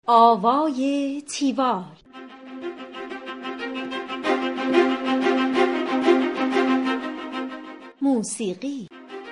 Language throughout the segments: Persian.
آوای تیوال. موسیقی.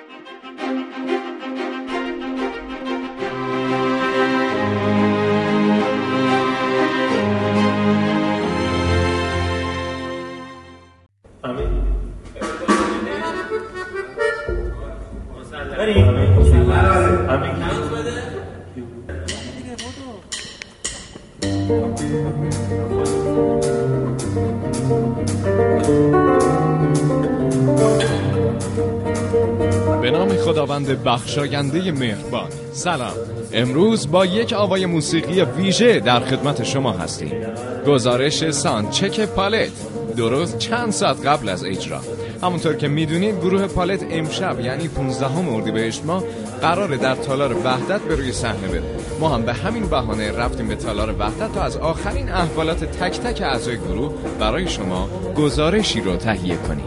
به نام خداوند بخشاینده مهربان. سلام. امروز با یک آوای موسیقی ویژه در خدمت شما هستیم. گزارش ساندچک پالت درست چند ساعت قبل از اجرا. همونطور که میدونید گروه پالت امشب یعنی 15 اردیبهشت ماه قراره در تالار وحدت به روی صحنه بره. ما هم به همین بهانه رفتیم به تالار وحدت تا از آخرین احوالات تک تک اعضای گروه برای شما گزارشی رو تهیه کنیم.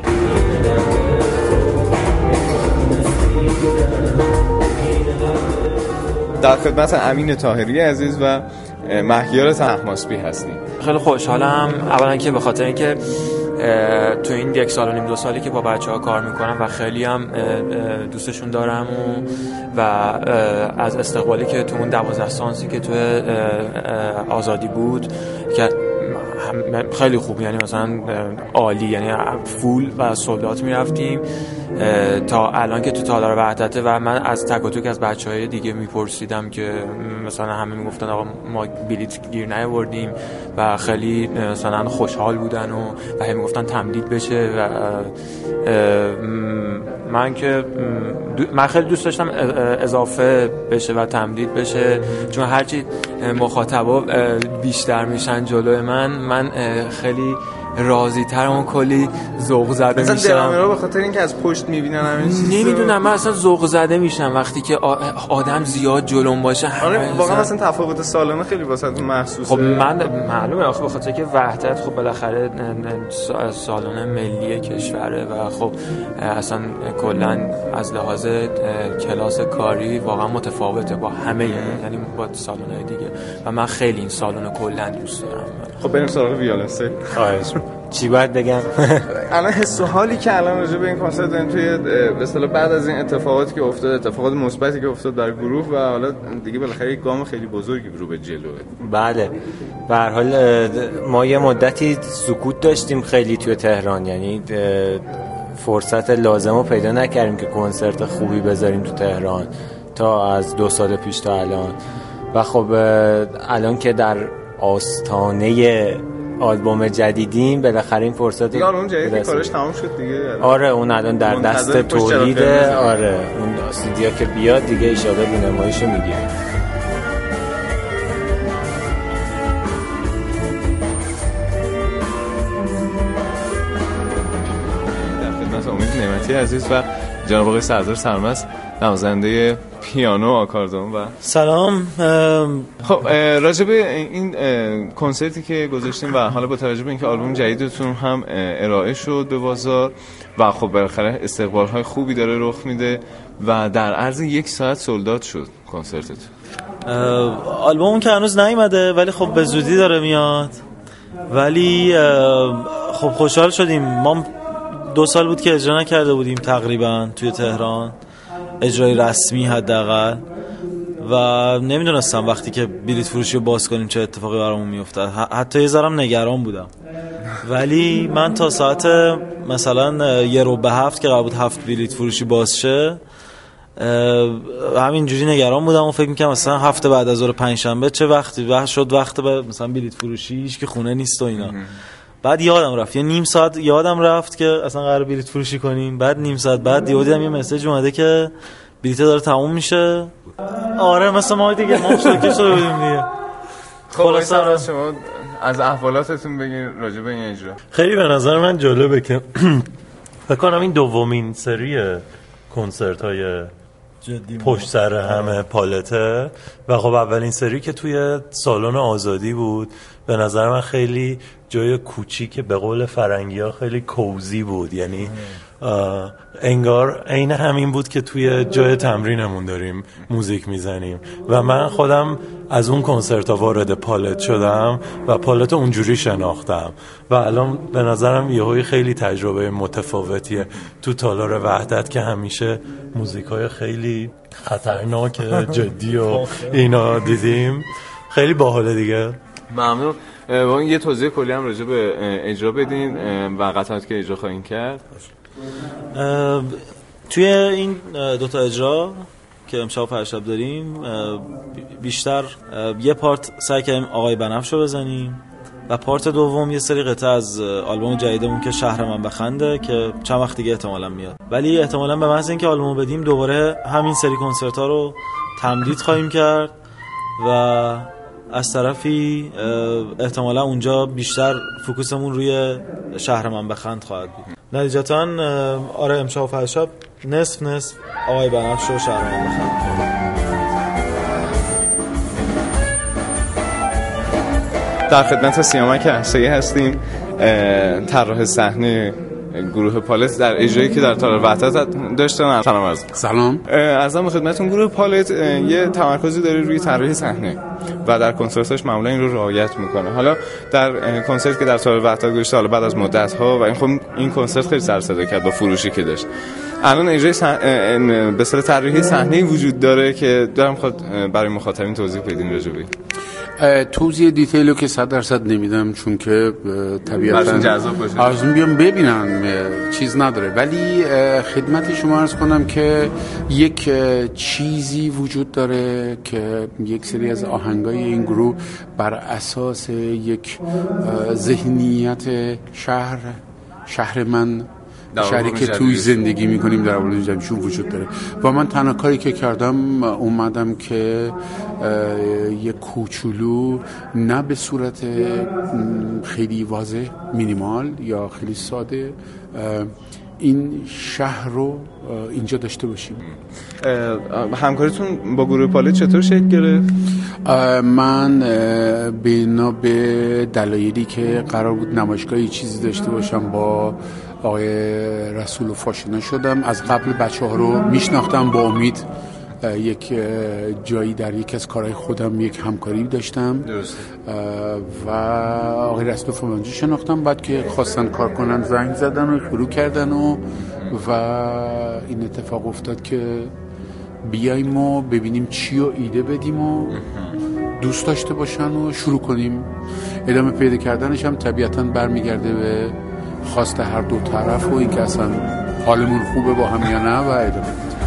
در خدمت امین طاهری عزیز و مهیار طهماسبی هستیم. خیلی خوشحالم اولا که به خاطر اینکه تو این 1 سال و نیم 2 سالی که با بچه‌ها کار میکنم و خیلی هم دوستشون دارم و از استقبالی که تو اون 12 سانسی که تو آزادی بود که خیلی خوب، یعنی مثلا عالی، یعنی فول و سولدات میرفتیم تا الان که تو تالار وحدته و من از تک و توک از بچهای دیگه میپرسیدم که مثلا همه میگفتن آقا ما بلیت گیر نیاوردیم و خیلی مثلا خوشحال بودن و همه میگفتن تمدید بشه و من خیلی دوست داشتم اضافه بشه و تمدید بشه، چون هرچی مخاطبا بیشتر میشن جلوی من خیلی راضی ترم و کلی ذوق زده میشم. مثلا درامرها به خاطر اینکه از پشت میبینن همین چیزا نمیدونم، من اصلا ذوق زده میشم وقتی که آدم زیاد جلوم باشه. آره واقعا مثلا تفاوت سالانه خیلی واسهتون محسوسه. خب من معلومه آخه به خاطر که وحدت خب بالاخره سالن ملی کشوره و خب اصلا کلا از لحاظ کلاس کاری واقعا متفاوته با همه، یعنی با سالن‌های دیگه و من خیلی این سالن کلا دوست دارم. خب بریم سراغ ویولنسه. خواهش چی باید بگم؟ الان حس و حالی که الان راجع به این کنسرت داریم توی به اصطلاح بعد از این اتفاقاتی که افتاد، اتفاقات مثبتی که افتاد در گروه و حالا دیگه بالاخره یک گام خیلی بزرگی رو به جلوه. بله به هر حال ما یه مدتی سکوت داشتیم خیلی توی تهران، یعنی فرصت لازم رو پیدا نکردیم که کنسرت خوبی بذاریم تو تهران تا از 2 سال پیش تا الان. و خب الان که در آستانه آلبوم جدیدیم بالاخره این فرصت دیگه آلبوم جدید کارش تمام شد دیگه. آره اون الان در دست تولیده. آره اون سیدیا که بیاد دیگه ان شاءالله بینماییشو میگیریم. در خدمت امید نعمتی عزیز و جناب آقای سردار سرمست نوازنده پیانو و آکاردئون. و سلام. خب راجع به این کنسرتی که گذاشتیم و حالا با توجه به اینکه آلبوم جدیدتون هم ارائه شد به بازار و خب بالاخره استقبال‌های خوبی داره رخ میده و در عرض 1 ساعت سولدات شد کنسرتتون. آلبوم که هنوز نیومده ولی خب به زودی داره میاد، ولی خب خوشحال شدیم. ما 2 سال بود که اجرا نکرده بودیم تقریبا توی تهران، اجرای رسمی حداقل، و نمیدونستم وقتی که بلیط فروشی رو باز کنیم چه اتفاقی برامون میافتاد. حتی یه ذرم نگران بودم، ولی من تا ساعت مثلا 6:45 که قرار بود 7 بلیط فروشی باز شه همینجوری نگران بودم و فکر می‌کردم مثلا هفته بعد از ظهر پنجشنبه چه وقتی شد وقت مثلا بلیط فروشی، هیچ که خونه نیست و اینا. بعد یادم رفت یه نیم ساعت یادم رفت که اصلا قرار بلیط فروشی کنیم، بعد نیم ساعت بعد دیدم یه مسیج اومده که بلیط داره تموم میشه. آره مثلا ما دیگه ما شوکه شده بودیم دیگه. خلاص از شما از احوالاتتون بگین راجع به این اجرا. خیلی به نظر من جالبه که فکر کنم این دومین سری کنسرت‌های پشت سر همه پالته و خب اولین سری که توی سالن آزادی بود به نظر من خیلی جای کوچیک به قول فرنگی‌ها خیلی کوزی بود، یعنی انگار عین همین بود که توی جای تمرینمون داریم موزیک میزنیم و من خودم از اون کنسرت ها وارد پالت شدم و پالت اونجوری شناختم و الان به نظرم یهوی خیلی تجربه متفاوتیه تو تالار وحدت که همیشه موزیک های خیلی خطرناک جدی و اینا دیدیم. خیلی باحاله دیگه. ممنون. با یه توضیح کلی هم راجع به اجرا بدین و قطعاتی که اجرا خواهیم کرد. توی این دوتا اجرا که امشب فرشب داریم بیشتر یه پارت سعی کردیم آقای بنفش رو بزنیم و پارت دوم یه سری قطعه از آلبوم جدیدمون که شهر من بخنده که چند وقت دیگه احتمالاً میاد، ولی احتمالاً به محض اینکه آلبومو بدیم دوباره همین سری کنسرت ها رو تمدید خواهیم کرد و از طرفی احتمالاً اونجا بیشتر فوکوسمون روی شهر من بخند خواهد بود. نتیجتاً آره امشب و فرشب نصف آقای بنفش و شهر من بخند. در خدمت سیامک احصایی هستیم، طراح صحنه گروه پالت در اجرایی که در تالار وحدت داشتن. سلام. عرضم خدمتتون گروه پالت یه تمرکزی داره روی طراحی صحنه و در کنسرتاش معمولا این رو رعایت میکنه. حالا در کنسرت که در تالار وحدت گذاشته، حالا بعد از مدت ها و این کنسرت خیلی سر صدا کرد با فروشی که داشت. الان اجرای به اصطلاح طراحی صحنه وجود داره که دارم خود برای مخاطبین توضیح بدین راجع به توضیح دیتیلو که 100% نمیدم چون که طبیعتاً آرزو بیام ببینن چیز نداره، ولی خدمت شما عرض کنم که یک چیزی وجود داره که یک سری از آهنگای این گروه بر اساس یک ذهنیت شهر من، شهری که توی زندگی میکنیم در اول جمعیشون وجود داره و من تنها کاری که کردم اومدم که یک کوچولو، نه به صورت خیلی واضح، مینیمال یا خیلی ساده، این شهر رو اینجا داشته باشیم. همکاریتون با گروه پالت چطور شکل گرفت؟ من بنا به دلایلی که قرار بود نمایشگاهی چیزی داشته باشم با آقای رسول و فاشینا شدم. از قبل بچه ها رو میشناختم، با امید یک جایی در یک از کارهای خودم یک همکاری داشتم و آقای رسول و فلانجی شناختم. بعد که خواستن کار کنن زنگ زدن و شروع کردن و این اتفاق افتاد که بیاییم و ببینیم چی و ایده بدیم و دوست داشته باشن و شروع کنیم. ادامه پیدا کردنش هم طبیعتاً برمیگرده به خواست هر دو طرف و این که اصلا حالمون خوبه با هم یا نه و ادامه.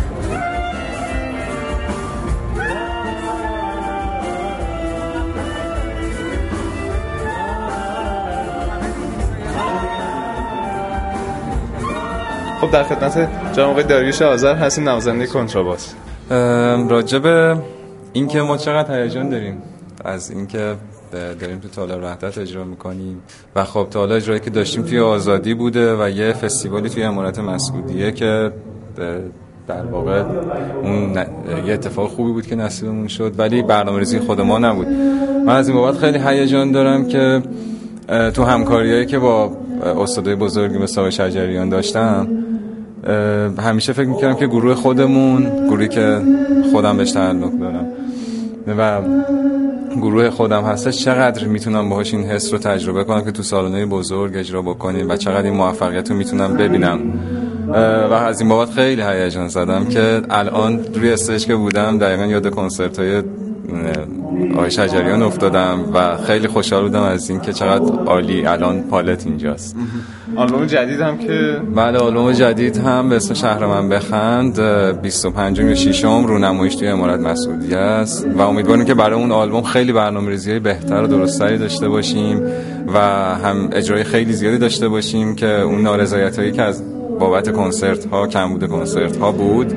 خب در خدمت جناب آقای داریوش آذر هستیم، نوازنده کنتراباس. راجب این که ما چقدر هیجان داریم از اینکه داریم تو تالار وحدت اجرا میکنیم و خب تا حالا اجرایی که داشتیم توی آزادی بوده و یه فستیوالی توی امارات مسعودیه که در واقع اون یه اتفاق خوبی بود که نصیبمون شد، ولی برنامه‌ریزی خود ما نبود. من از این بابت خیلی هیجان دارم که تو همکاریایی که با استادای بزرگی مثل آقای شجریان داشتم همیشه فکر میکردم که گروه خودمون، گروهی که خودم بهش تعلق دارم و گروه خودم هستش، چقدر میتونم باهاش این حس رو تجربه کنم که تو سالن‌های بزرگ اجرا بکنیم و چقدر این موفقیت رو میتونم ببینم و از این بابت خیلی هیجان زدم که الان روی استیج که بودم دقیقاً یاد کنسرت‌های آقای شجریان افتادم و خیلی خوشحال بودم از این که چقدر عالی الان پالت اینجاست. آلبوم جدید هم که بله، آلبوم جدید هم به اسم شهر من بخند 25 یا 6 رو نمایش توی امارات مسعودیه است و امیدواریم که برای اون آلبوم خیلی برنامه‌ریزی بهتر و درستری داشته باشیم و هم اجرای خیلی زیادی داشته باشیم که اون نارضایتایی که از بابت کنسرت ها، کمبود کنسرت ها بود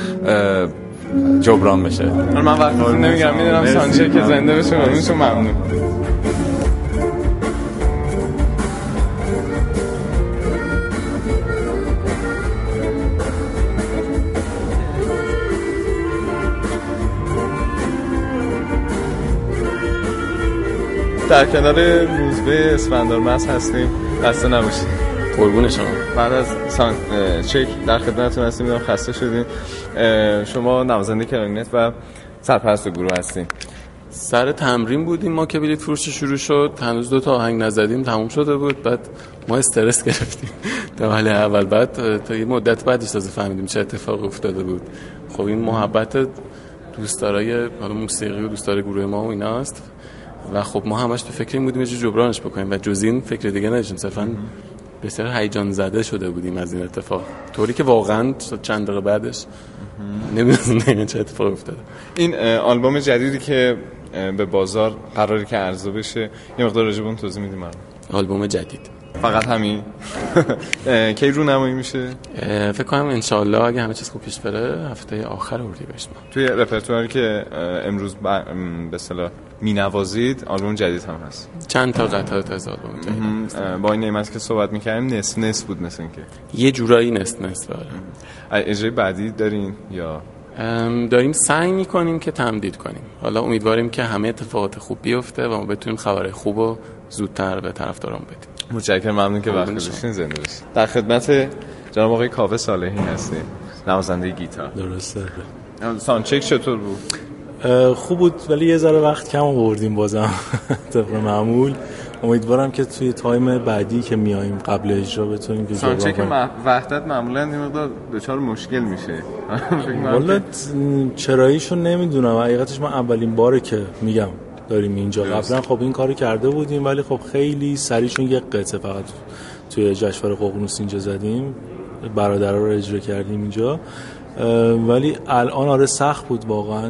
جبران بشه. من وقتی نمیگم، میدونم سانچه که زنده بشه ممنونشون. ممنون. در کنار روزبه اسفندارمست هستیم، خسته نباشید. قربون شما. بعد از چک در خدمتتون هستیم. میدونم خسته شدین. شما نوازنده کلارینت و سرپرست گروه هستین. سر تمرین بودیم ما که بلیط فروشی شروع شد، هنوز 2 تا آهنگ نزدیم، تموم شده بود. بعد ما استرس گرفتیم در حال اول، بعد تا یه مدت بعدش تازه فهمیدیم چه اتفاقی افتاده بود. خب این محبت دوستدارای موسیقی و دوستدار گروه ما و ایناست و خب ما همش تو فکر این بودیم یه جبرانش بکنیم و جز این فکر دیگه نداشتیم. صرفا بسیار هیجان زده شده بودیم از این اتفاق، طوری که واقعا چند دقیقه بعدش نمیدونم چه اتفاقی افتاده. این آلبوم جدیدی که به بازار قراره که عرضه بشه، یه مقدار راجع به اون توضیح میدیم؟ آلبوم جدید فقط همین؟ کی رونمایی میشه؟ فکر کنم انشالله اگه همه چیز خوب پیش بره هفته آخر اردیبهشت. توی رپرتواری که امروز به اصطلاح مینوازید آلبوم جدید هم هست؟ چند تا قطعات از آلبوم جدید. با این نعمت که صحبت می‌کردیم نصف بود مثلا که یه جورایی نصف باره. اجرای بعدی دارین یا داریم سعی میکنیم که تمدید کنیم؟ حالا امیدواریم که همه اتفاقات خوب بیفته و ما بتونیم خبر خوب و زودتر به طرفداران بدیم. متشکرم، ممنون که وقت گذاشتین. زنده باشید. در خدمت جناب آقای کاوه صالحی هستیم، نوازنده گیتار. درسته. ساوندچک چطور بود؟ خوب بود ولی یه ذره وقت کم آوردیم بازم طبق معمول. امیدوارم که توی تایم بعدی که میایم قبل اجرا بتونیم که جبران کنیم. وحدت معمولا این مقدار دچار مشکل میشه. والا چراییشو نمیدونم، حقیقتش من اولین باره که میگم داریم اینجا. قبلا خب این کارو کرده بودیم ولی خب خیلی سریعشون یک قطعه فقط توی جشنواره ققنوس اینجا زدیم، برادرها رو اجرا کردیم اینجا. ولی الان آره سخت بود واقعا،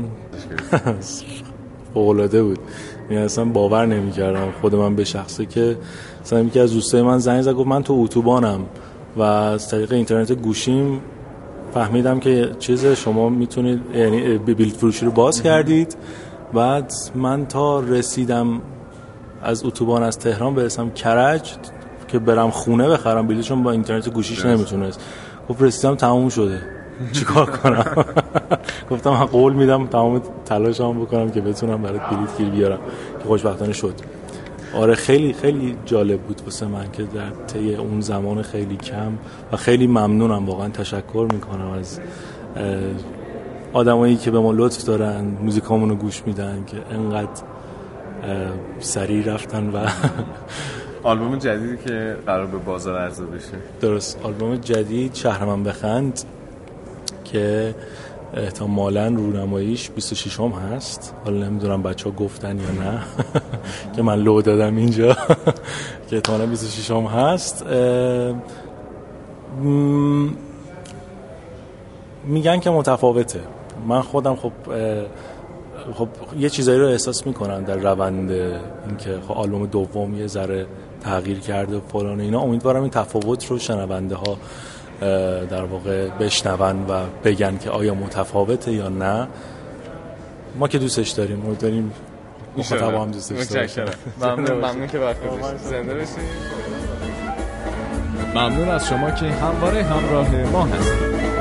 فوق‌العاده بود. یعنی اصلا باور نمی‌کردم خود من به شخصه که مثلا یکی از دوستای من زنگ زد گفت من تو اتوبانم و از طریق اینترنت گوشیم فهمیدم که چیز شما میتونید، یعنی بلیط فروشی رو باز کردید. بعد من تا رسیدم از اتوبان از تهران برسم کرج که برم خونه بخرم بلیطشون با اینترنت گوشیش نمیتونست. گفت رسیدم تموم شده چیکار کنم؟ گفتم من قول میدم تمام تلاشمو بکنم که بتونم برات بلیط گیر بیارم که خوشبختانه شد. آره خیلی خیلی جالب بود واسه من که در طی اون زمان خیلی کم و خیلی ممنونم، واقعا تشکر میکنم از آدمایی که به ما لطف دارن، موزیکامون رو گوش میدن که انقدر سریع رفتن. و آلبوم جدیدی که قرار به بازار عرضه بشه. درست، آلبوم جدید شهر من بخند که احتمالاً رونماییش 26م هست. حالا نمیدونم بچه‌ها گفتن یا نه که من لو دادم اینجا که احتمالاً 26م هست. میگن که متفاوته. من خودم خب یه چیزایی رو احساس میکنم در روند اینکه خب آلبوم دوم یه ذره تغییر کرده و فلان اینا. امیدوارم این تفاوت رو شنونده ها در واقع بشنون و بگن که آیا متفاوته یا نه. ما که دوستش داریم، ما داریم مخاطب هم دوستش داریم. ممنون که وقت گذاشتید. زنده باشید. ممنون از شما که همواره همراه ما هستید.